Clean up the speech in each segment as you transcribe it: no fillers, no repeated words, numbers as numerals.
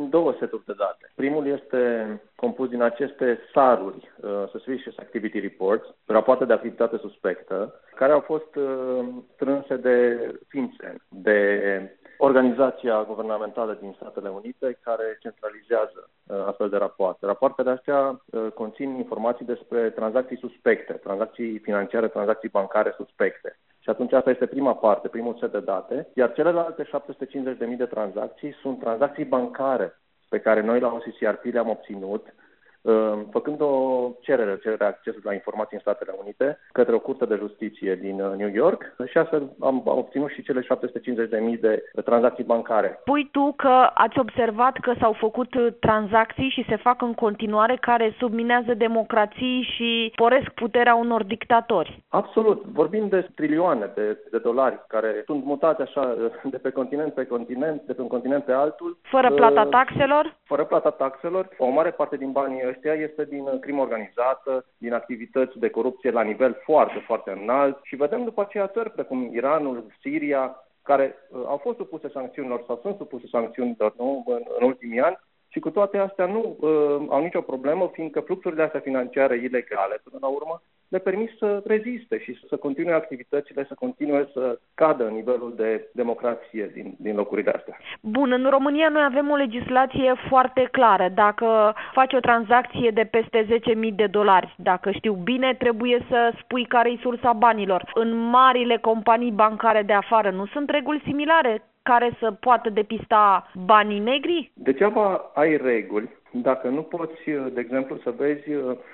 sunt două seturi de date. Primul este compus din aceste SAR-uri, Suspicious Activity Reports, rapoarte de activitate suspectă, care au fost strânse de FinCEN, de organizația guvernamentală din Statele Unite care centralizează astfel de rapoarte. Rapoartele astea conțin informații despre tranzacții suspecte, tranzacții financiare, tranzacții bancare suspecte. Și atunci asta este prima parte, primul set de date, iar celelalte 750.000 de tranzacții sunt tranzacții bancare pe care noi la OCCRP le-am obținut făcând o cerere accesului la informații în Statele Unite către o curte de justiție din New York și astfel am obținut și cele 750.000 de tranzacții bancare. Spui tu că ați observat că s-au făcut tranzacții și se fac în continuare care subminează democrații și sporesc puterea unor dictatori. Absolut. Vorbim de trilioane de dolari care sunt mutați așa de pe continent pe continent, de pe un continent pe altul. Fără plata taxelor? Fără plata taxelor. O mare parte din banii ăștia este din crimă organizată, din activități de corupție la nivel foarte, foarte înalt și vedem după aceea țări precum Iranul, Siria, care au fost supuse sancțiunilor sau sunt supuse sancțiunilor în ultimii ani și cu toate astea nu au nicio problemă, fiindcă fluxurile astea financiare ilegale, până la urmă, le permit să reziste și să continue activitățile, să continue să cadă în nivelul de democrație din locurile astea. Bun, în România noi avem o legislație foarte clară. Dacă faci o tranzacție de peste 10.000 de dolari, dacă știu bine, trebuie să spui care-i sursa banilor. În marile companii bancare de afară nu sunt reguli similare care să poată depista banii negri? Degeaba ai reguli dacă nu poți, de exemplu, să vezi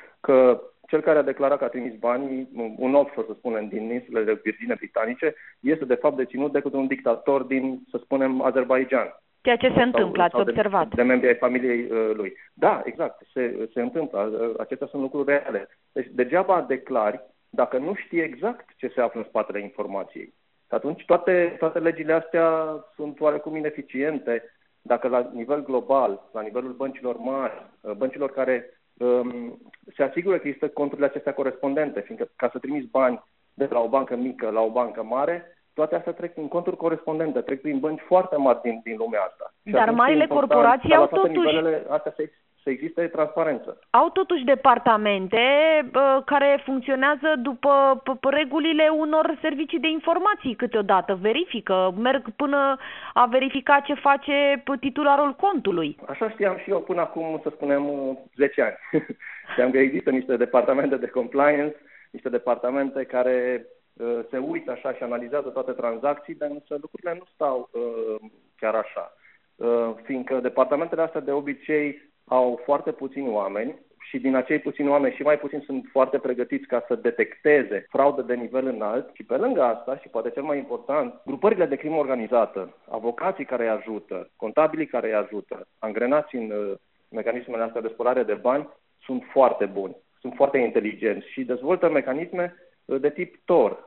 că cel care a declarat că a trimis banii, un offshore, să spunem, din insulele Virgine Britanice, este de fapt deținut de către un dictator din, să spunem, Azerbaidjan. Ceea ce se întâmplă, ați observat. De membri ai familiei lui. Da, exact, se întâmplă. Acestea sunt lucruri reale. Deci degeaba declari dacă nu știi exact ce se află în spatele informației. Atunci toate legile astea sunt oarecum ineficiente dacă la nivel global, la nivelul băncilor mari, băncilor care se asigură că există conturile acestea corespondente, fiindcă ca să trimiți bani de la o bancă mică la o bancă mare, toate astea trec în conturi corespondente, trec prin bănci foarte mari din lumea asta. Dar marile corporații au totuși... Astea să existe transparență. Au totuși departamente care funcționează după regulile unor servicii de informații câteodată. Verifică, merg până a verifica ce face titularul contului. Așa știam și eu până acum, să spunem, 10 ani. Știam că există niște departamente de compliance, niște departamente care se uită așa și analizează toate tranzacțiile, însă lucrurile nu stau chiar așa. Fiindcă departamentele astea de obicei au foarte puțini oameni și din acei puțini oameni și mai puțini sunt foarte pregătiți ca să detecteze fraude de nivel înalt și pe lângă asta, și poate cel mai important, grupările de crimă organizată, avocații care îi ajută, contabilii care îi ajută, angrenați în mecanismele astea de spălare de bani, sunt foarte buni, sunt foarte inteligenți și dezvoltă mecanisme de tip TOR,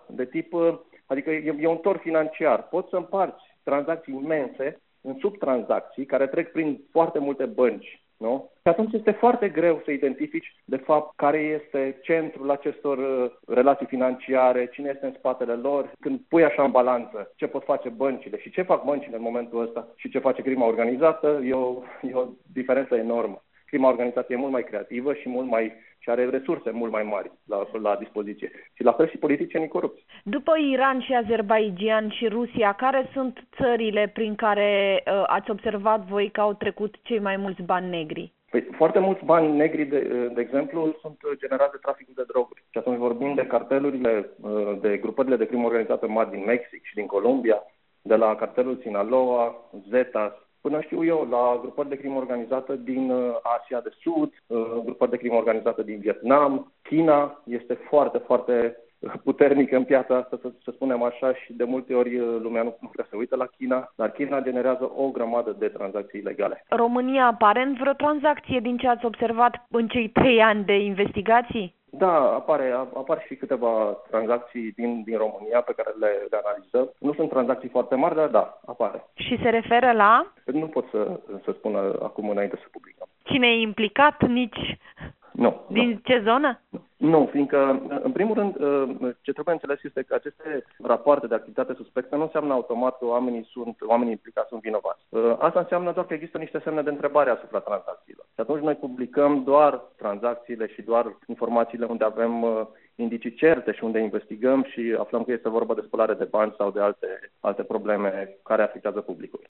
adică e un TOR financiar. Poți să împarți tranzacții imense în subtranzacții care trec prin foarte multe bănci. Nu? Și atunci este foarte greu să identifici, de fapt, care este centrul acestor relații financiare, cine este în spatele lor. Când pui așa în balanță ce pot face băncile și ce fac băncile în momentul ăsta și ce face crima organizată, e o diferență enormă. Crima organizată e mult mai creativă și are resurse mult mai mari la dispoziție. Și la fel și politicienii corupți. După Iran și Azerbaidjan și Rusia, care sunt țările prin care ați observat voi că au trecut cei mai mulți bani negri? Păi, foarte mulți bani negri, de exemplu, sunt generați de traficul de droguri. Și atunci vorbim de cartelurile, de grupările de crimă organizată mari din Mexic și din Columbia, de la cartelul Sinaloa, Zetas, până știu eu, la grupări de crimă organizată din Asia de Sud, grupări de crimă organizată din Vietnam. China este foarte, foarte puternică în piața asta, să spunem așa, și de multe ori lumea nu prea se uită la China, dar China generează o grămadă de tranzacții ilegale. România apare în vreo tranzacție din ce ați observat în cei 3 ani de investigații? Da, apar și câteva tranzacții din România pe care le analizăm. Nu sunt tranzacții foarte mari, dar da, apare. Și se referă la? Nu pot să spun acum înainte să publicăm. Cine e implicat? Nici? Nu. Din ce zonă? Nu, fiindcă, în primul rând, ce trebuie înțeles este că aceste rapoarte de activitate suspectă nu înseamnă automat că oamenii implicați sunt vinovați. Asta înseamnă doar că există niște semne de întrebare asupra tranzacțiilor. Și atunci noi publicăm doar tranzacțiile și doar informațiile unde avem indicii certe și unde investigăm și aflăm că este vorba de spălare de bani sau de alte probleme care afectează publicul.